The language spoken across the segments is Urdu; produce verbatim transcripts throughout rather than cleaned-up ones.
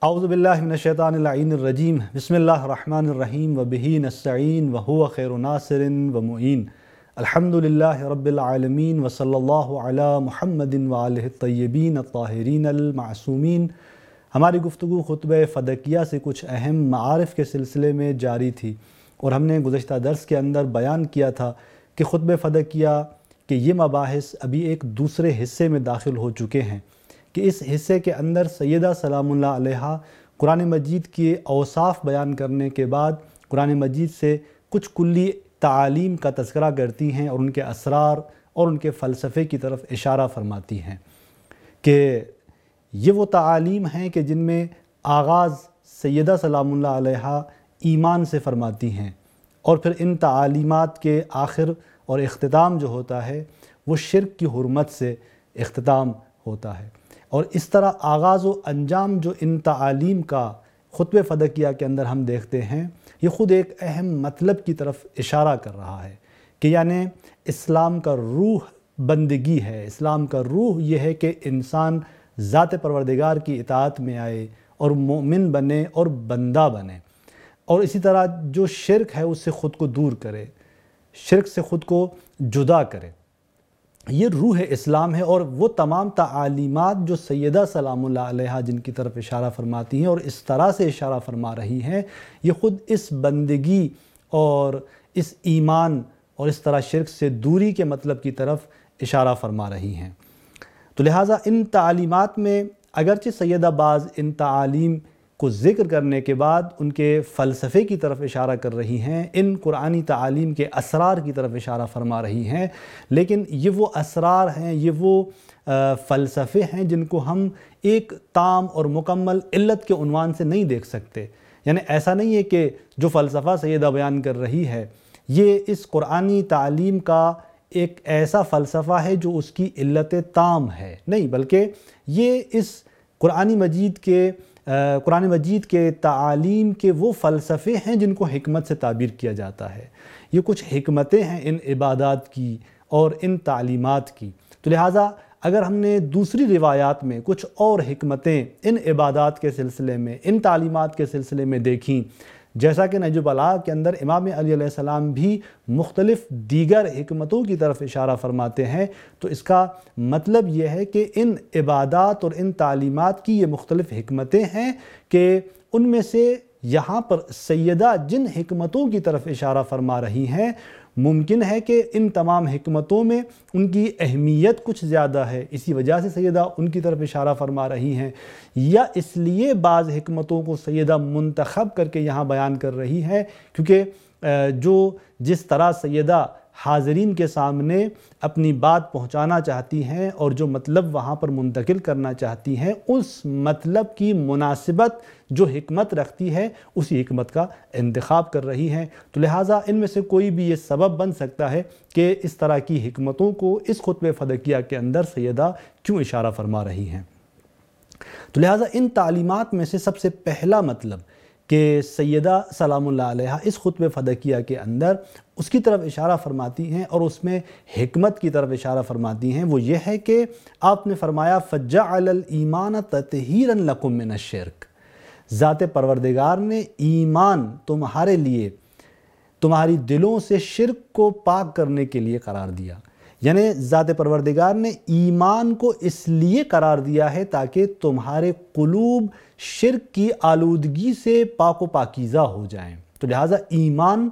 اعوذ باللہ من الشیطان اللعین الرجیم بسم اللہ الرحمن الرحیم وبہ نستعین وہو خیر ناصر ومعین الحمدللہ رب العالمین وصلی اللہ علی محمد وآلہ الطیبین الطاہرین المعصومین۔ ہماری گفتگو خطبہ فدکیہ سے کچھ اہم معارف کے سلسلے میں جاری تھی اور ہم نے گزشتہ درس کے اندر بیان کیا تھا کہ خطبہ فدکیہ کہ یہ مباحث ابھی ایک دوسرے حصے میں داخل ہو چکے ہیں کہ اس حصے کے اندر سیدہ سلام اللہ علیہا قرآن مجید کے اوصاف بیان کرنے کے بعد قرآن مجید سے کچھ کلی تعالیم کا تذکرہ کرتی ہیں اور ان کے اسرار اور ان کے فلسفے کی طرف اشارہ فرماتی ہیں کہ یہ وہ تعالیم ہیں کہ جن میں آغاز سیدہ سلام اللہ علیہا ایمان سے فرماتی ہیں اور پھر ان تعالیمات کے آخر اور اختتام جو ہوتا ہے وہ شرک کی حرمت سے اختتام ہوتا ہے۔ اور اس طرح آغاز و انجام جو ان تعالیم کا خطبہ فدکیہ کے اندر ہم دیکھتے ہیں یہ خود ایک اہم مطلب کی طرف اشارہ کر رہا ہے کہ یعنی اسلام کا روح بندگی ہے، اسلام کا روح یہ ہے کہ انسان ذات پروردگار کی اطاعت میں آئے اور مومن بنے اور بندہ بنے، اور اسی طرح جو شرک ہے اس سے خود کو دور کرے، شرک سے خود کو جدا کرے۔ یہ روح اسلام ہے اور وہ تمام تعالیمات جو سیدہ سلام اللہ علیہا جن کی طرف اشارہ فرماتی ہیں اور اس طرح سے اشارہ فرما رہی ہیں یہ خود اس بندگی اور اس ایمان اور اس طرح شرک سے دوری کے مطلب کی طرف اشارہ فرما رہی ہیں۔ تو لہٰذا ان تعالیمات میں اگرچہ سیدہ بعض ان تعالیم کو ذکر کرنے کے بعد ان کے فلسفے کی طرف اشارہ کر رہی ہیں، ان قرآنی تعالیم کے اسرار کی طرف اشارہ فرما رہی ہیں، لیکن یہ وہ اسرار ہیں، یہ وہ فلسفے ہیں جن کو ہم ایک تام اور مکمل علت کے عنوان سے نہیں دیکھ سکتے۔ یعنی ایسا نہیں ہے کہ جو فلسفہ سیدہ بیان کر رہی ہے یہ اس قرآنی تعلیم کا ایک ایسا فلسفہ ہے جو اس کی علت تام ہے، نہیں، بلکہ یہ اس قرآن مجید کے قرآن مجید کے تعالیم کے وہ فلسفے ہیں جن کو حکمت سے تعبیر کیا جاتا ہے۔ یہ کچھ حکمتیں ہیں ان عبادات کی اور ان تعلیمات کی، تو لہٰذا اگر ہم نے دوسری روایات میں کچھ اور حکمتیں ان عبادات کے سلسلے میں، ان تعلیمات کے سلسلے میں دیکھیں، جیسا کہ نہج البلاغہ کے اندر امام علی علیہ السلام بھی مختلف دیگر حکمتوں کی طرف اشارہ فرماتے ہیں، تو اس کا مطلب یہ ہے کہ ان عبادات اور ان تعلیمات کی یہ مختلف حکمتیں ہیں کہ ان میں سے یہاں پر سیدہ جن حکمتوں کی طرف اشارہ فرما رہی ہیں ممکن ہے کہ ان تمام حکمتوں میں ان کی اہمیت کچھ زیادہ ہے، اسی وجہ سے سیدہ ان کی طرف اشارہ فرما رہی ہیں، یا اس لیے بعض حکمتوں کو سیدہ منتخب کر کے یہاں بیان کر رہی ہے کیونکہ جو جس طرح سیدہ حاضرین کے سامنے اپنی بات پہنچانا چاہتی ہیں اور جو مطلب وہاں پر منتقل کرنا چاہتی ہیں اس مطلب کی مناسبت جو حکمت رکھتی ہے اسی حکمت کا انتخاب کر رہی ہیں، تو لہٰذا ان میں سے کوئی بھی یہ سبب بن سکتا ہے کہ اس طرح کی حکمتوں کو اس خطبہ فدکیہ کے اندر سیدہ کیوں اشارہ فرما رہی ہیں۔ تو لہٰذا ان تعلیمات میں سے سب سے پہلا مطلب کہ سیدہ سلام اللہ علیہا اس خطبہ فدکیہ کے اندر اس کی طرف اشارہ فرماتی ہیں اور اس میں حکمت کی طرف اشارہ فرماتی ہیں وہ یہ ہے کہ آپ نے فرمایا فَجَعَلَ الْإِيمَانَ تَطْهِيرًا لَكُم مِّنَ الشِّرْكِ، ذات پروردگار نے ایمان تمہارے لیے تمہاری دلوں سے شرک کو پاک کرنے کے لیے قرار دیا، یعنی ذات پروردگار نے ایمان کو اس لیے قرار دیا ہے تاکہ تمہارے قلوب شرک کی آلودگی سے پاک و پاکیزہ ہو جائیں، تو لہٰذا ایمان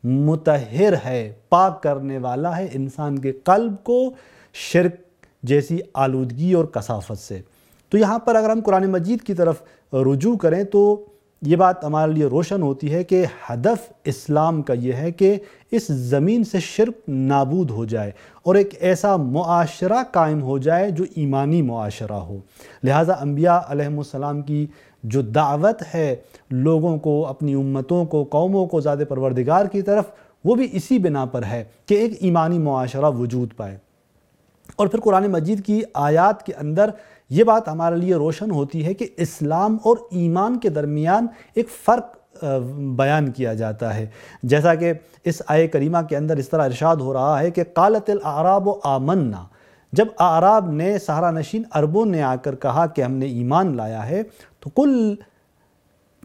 مطہر ہے، پاک کرنے والا ہے انسان کے قلب کو شرک جیسی آلودگی اور کثافت سے۔ تو یہاں پر اگر ہم قرآن مجید کی طرف رجوع کریں تو یہ بات ہمارے لیے روشن ہوتی ہے کہ ہدف اسلام کا یہ ہے کہ اس زمین سے شرک نابود ہو جائے اور ایک ایسا معاشرہ قائم ہو جائے جو ایمانی معاشرہ ہو۔ لہٰذا انبیاء علیہ السلام کی جو دعوت ہے لوگوں کو، اپنی امتوں کو، قوموں کو ذات پروردگار کی طرف، وہ بھی اسی بنا پر ہے کہ ایک ایمانی معاشرہ وجود پائے۔ اور پھر قرآن مجید کی آیات کے اندر یہ بات ہمارے لیے روشن ہوتی ہے کہ اسلام اور ایمان کے درمیان ایک فرق بیان کیا جاتا ہے، جیسا کہ اس آیہ کریمہ کے اندر اس طرح ارشاد ہو رہا ہے کہ قالت الاعراب آمنا، جب اعراب نے، صحرا نشین عربوں نے آ کر کہا کہ ہم نے ایمان لایا ہے، تو قل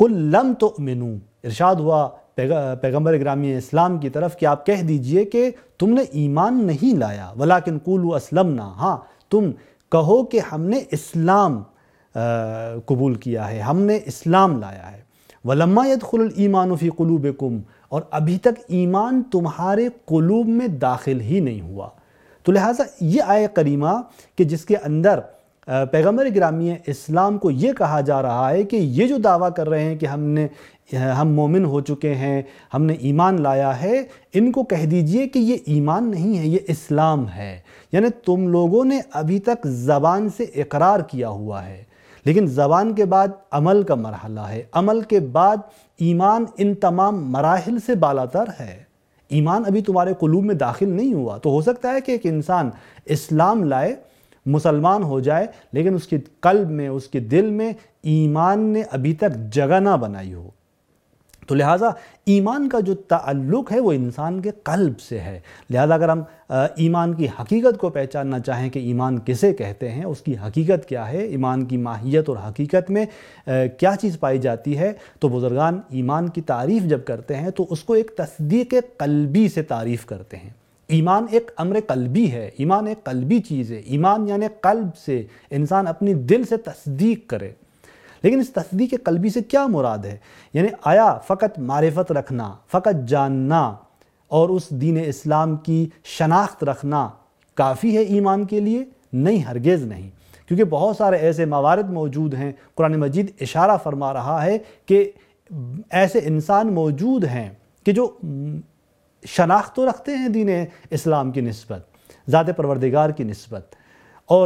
قل لم تؤمنوا، ارشاد ہوا پیغمبر گرامی اسلام کی طرف کہ آپ کہہ دیجئے کہ تم نے ایمان نہیں لایا، ولیکن قولوا اسلمنا، ہاں تم کہو کہ ہم نے اسلام قبول کیا ہے، ہم نے اسلام لایا ہے۔ وَلَمَّا يَدْخُلُ الْإِيمَانُ فِي قُلُوبِكُمْ، اور ابھی تک ایمان تمہارے قلوب میں داخل ہی نہیں ہوا۔ تو لہٰذا یہ آیہ کریمہ کہ جس کے اندر پیغمبر گرامی اسلام کو یہ کہا جا رہا ہے کہ یہ جو دعویٰ کر رہے ہیں کہ ہم نے ہم مومن ہو چکے ہیں، ہم نے ایمان لایا ہے، ان کو کہہ دیجئے کہ یہ ایمان نہیں ہے، یہ اسلام ہے۔ یعنی تم لوگوں نے ابھی تک زبان سے اقرار کیا ہوا ہے، لیکن زبان کے بعد عمل کا مرحلہ ہے، عمل کے بعد ایمان ان تمام مراحل سے بالاتر ہے۔ ایمان ابھی تمہارے قلوب میں داخل نہیں ہوا۔ تو ہو سکتا ہے کہ ایک انسان اسلام لائے، مسلمان ہو جائے، لیکن اس کے قلب میں، اس کے دل میں ایمان نے ابھی تک جگہ نہ بنائی ہو۔ تو لہٰذا ایمان کا جو تعلق ہے وہ انسان کے قلب سے ہے۔ لہٰذا اگر ہم ایمان کی حقیقت کو پہچاننا چاہیں کہ ایمان کسے کہتے ہیں، اس کی حقیقت کیا ہے، ایمان کی ماہیت اور حقیقت میں کیا چیز پائی جاتی ہے، تو بزرگان ایمان کی تعریف جب کرتے ہیں تو اس کو ایک تصدیق قلبی سے تعریف کرتے ہیں۔ ایمان ایک امر قلبی ہے، ایمان ایک قلبی چیز ہے۔ ایمان یعنی قلب سے انسان اپنی دل سے تصدیق کرے۔ لیکن اس تصدیق قلبی سے کیا مراد ہے؟ یعنی آیا فقط معرفت رکھنا، فقط جاننا اور اس دین اسلام کی شناخت رکھنا کافی ہے ایمان کے لیے؟ نہیں، ہرگز نہیں، کیونکہ بہت سارے ایسے موارد موجود ہیں، قرآن مجید اشارہ فرما رہا ہے کہ ایسے انسان موجود ہیں کہ جو شناخت تو رکھتے ہیں دین اسلام کی نسبت، ذات پروردگار کی نسبت، اور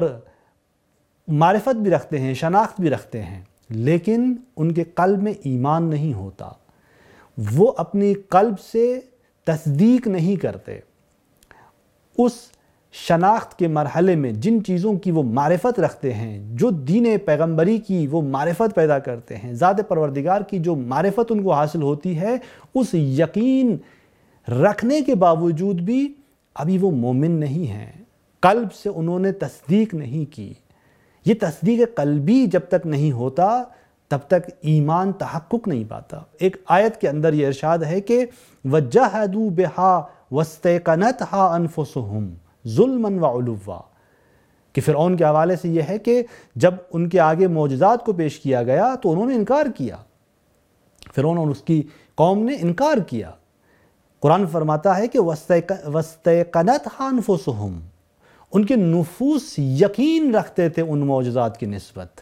معرفت بھی رکھتے ہیں، شناخت بھی رکھتے ہیں، لیکن ان کے قلب میں ایمان نہیں ہوتا۔ وہ اپنی قلب سے تصدیق نہیں کرتے۔ اس شناخت کے مرحلے میں جن چیزوں کی وہ معرفت رکھتے ہیں، جو دین پیغمبری کی وہ معرفت پیدا کرتے ہیں، ذات پروردگار کی جو معرفت ان کو حاصل ہوتی ہے، اس یقین رکھنے کے باوجود بھی ابھی وہ مومن نہیں ہیں، قلب سے انہوں نے تصدیق نہیں کی۔ یہ تصدیق قلبی جب تک نہیں ہوتا تب تک ایمان تحقق نہیں پاتا۔ ایک آیت کے اندر یہ ارشاد ہے کہ وَجَحَدُوا بِهَا وَاسْتَيْقَنَتْهَا أَنفُسُهُمْ ظُلْمًا وَعُلُوًّا، کہ فرعون کے حوالے سے یہ ہے کہ جب ان کے آگے معجزات کو پیش کیا گیا تو انہوں نے انکار کیا، فرعون اور اس کی قوم نے انکار کیا۔ قرآن فرماتا ہے کہ وَاسْتَيْقَنَتْهَا أَنفُسُهُمْ، ان کے نفوس یقین رکھتے تھے ان معجزات کی نسبت،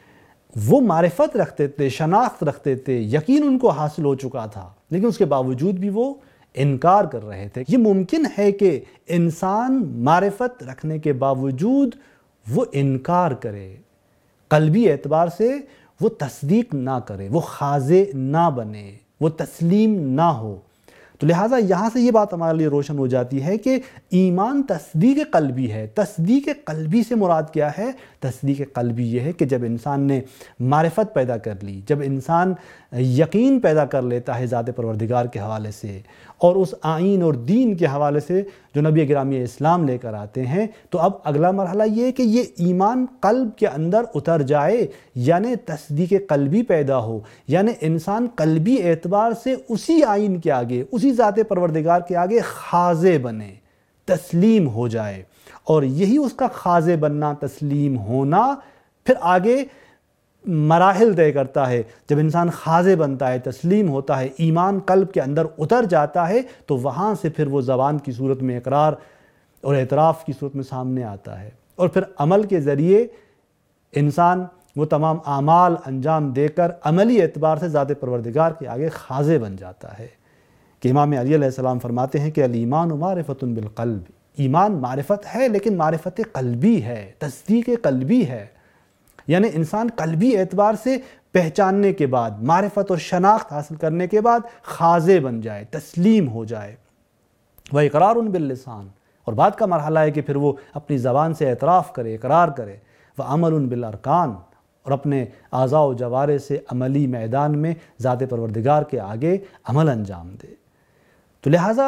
وہ معرفت رکھتے تھے، شناخت رکھتے تھے، یقین ان کو حاصل ہو چکا تھا، لیکن اس کے باوجود بھی وہ انکار کر رہے تھے۔ یہ ممکن ہے کہ انسان معرفت رکھنے کے باوجود وہ انکار کرے، قلبی اعتبار سے وہ تصدیق نہ کرے، وہ خاضع نہ بنے، وہ تسلیم نہ ہو۔ تو لہٰذا یہاں سے یہ بات ہمارے لیے روشن ہو جاتی ہے کہ ایمان تصدیق قلبی ہے۔ تصدیق قلبی سے مراد کیا ہے؟ تصدیق قلبی یہ ہے کہ جب انسان نے معرفت پیدا کر لی، جب انسان یقین پیدا کر لیتا ہے ذات پروردگار کے حوالے سے اور اس آئین اور دین کے حوالے سے جو نبی گرامی اسلام لے کر آتے ہیں، تو اب اگلا مرحلہ یہ ہے کہ یہ ایمان قلب کے اندر اتر جائے، یعنی تصدیق قلبی پیدا ہو، یعنی انسان قلبی اعتبار سے اسی آئین کے آگے، اسی ذات پروردگار کے آگے خاضع بنے، تسلیم ہو جائے۔ اور یہی اس کا خاضع بننا، تسلیم ہونا پھر آگے مراحل طے کرتا ہے۔ جب انسان خاضع بنتا ہے، تسلیم ہوتا ہے، ایمان قلب کے اندر اتر جاتا ہے، تو وہاں سے پھر وہ زبان کی صورت میں اقرار اور اعتراف کی صورت میں سامنے آتا ہے، اور پھر عمل کے ذریعے انسان وہ تمام اعمال انجام دے کر عملی اعتبار سے ذات پروردگار کے آگے خاضع بن جاتا ہے۔ کہ امام علی علیہ السلام فرماتے ہیں کہ الایمان معرفۃ بالقلب، ایمان معرفت ہے لیکن معرفت قلبی ہے، تصدیق قلبی ہے، یعنی انسان قلبی اعتبار سے پہچاننے کے بعد، معرفت اور شناخت حاصل کرنے کے بعد خاضع بن جائے، تسلیم ہو جائے۔ وَإِقْرَارٌ بِاللِّسَانِ، اور بعد کا مرحلہ ہے کہ پھر وہ اپنی زبان سے اعتراف کرے، اقرار کرے۔ وَعَمَلٌ بِالْأَرْكَانِ، اور اپنے اعضاء و جوارح سے عملی میدان میں ذات پروردگار کے آگے عمل انجام دے۔ تو لہٰذا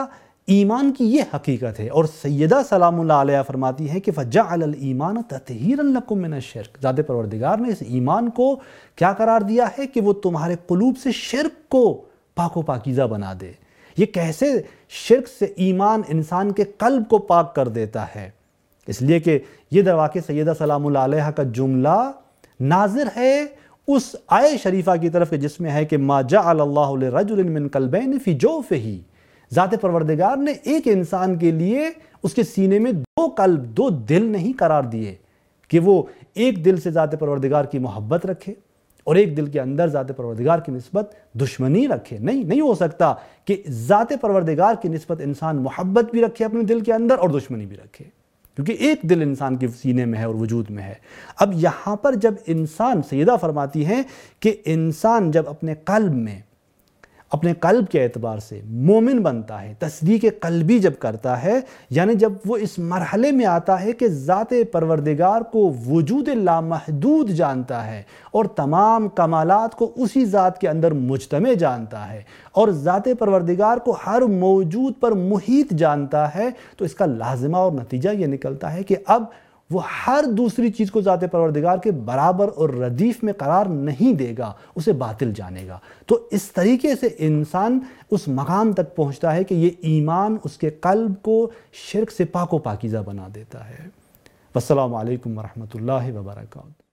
ایمان کی یہ حقیقت ہے۔ اور سیدہ سلام اللہ علیہ فرماتی ہیں کہ فَجَعَلَ الْإِيمَانَ تَطْهِيرًا لَكُم مِّنَ الشِّرْكِ، ذات پروردگار نے اس ایمان کو کیا قرار دیا ہے کہ وہ تمہارے قلوب سے شرک کو پاک و پاکیزہ بنا دے۔ یہ کیسے شرک سے ایمان انسان کے قلب کو پاک کر دیتا ہے؟ اس لیے کہ یہ در واقع سیدہ سلام اللہ علیہ کا جملہ ناظر ہے اس آیہ شریفہ کی طرف جس میں ہے کہ مَا جَعَلَ اللَّهُ لِرَجُلٍ مِّن قَلْبَيْنِ فِي جَوْفِهِ، ذات پروردگار نے ایک انسان کے لیے اس کے سینے میں دو قلب، دو دل نہیں قرار دیے کہ وہ ایک دل سے ذات پروردگار کی محبت رکھے اور ایک دل کے اندر ذات پروردگار کی نسبت دشمنی رکھے۔ نہیں نہیں ہو سکتا کہ ذات پروردگار کی نسبت انسان محبت بھی رکھے اپنے دل کے اندر اور دشمنی بھی رکھے، کیونکہ ایک دل انسان کے سینے میں ہے اور وجود میں ہے۔ اب یہاں پر جب انسان، سیدہ فرماتی ہیں کہ انسان جب اپنے قلب میں، اپنے قلب کے اعتبار سے مومن بنتا ہے، تصدیق قلبی جب کرتا ہے، یعنی جب وہ اس مرحلے میں آتا ہے کہ ذات پروردگار کو وجود لامحدود جانتا ہے اور تمام کمالات کو اسی ذات کے اندر مجتمع جانتا ہے اور ذات پروردگار کو ہر موجود پر محیط جانتا ہے، تو اس کا لازمہ اور نتیجہ یہ نکلتا ہے کہ اب وہ ہر دوسری چیز کو ذات پروردگار کے برابر اور ردیف میں قرار نہیں دے گا، اسے باطل جانے گا۔ تو اس طریقے سے انسان اس مقام تک پہنچتا ہے کہ یہ ایمان اس کے قلب کو شرک سے پاک و پاکیزہ بنا دیتا ہے۔ والسلام علیکم ورحمۃ اللہ وبرکاتہ۔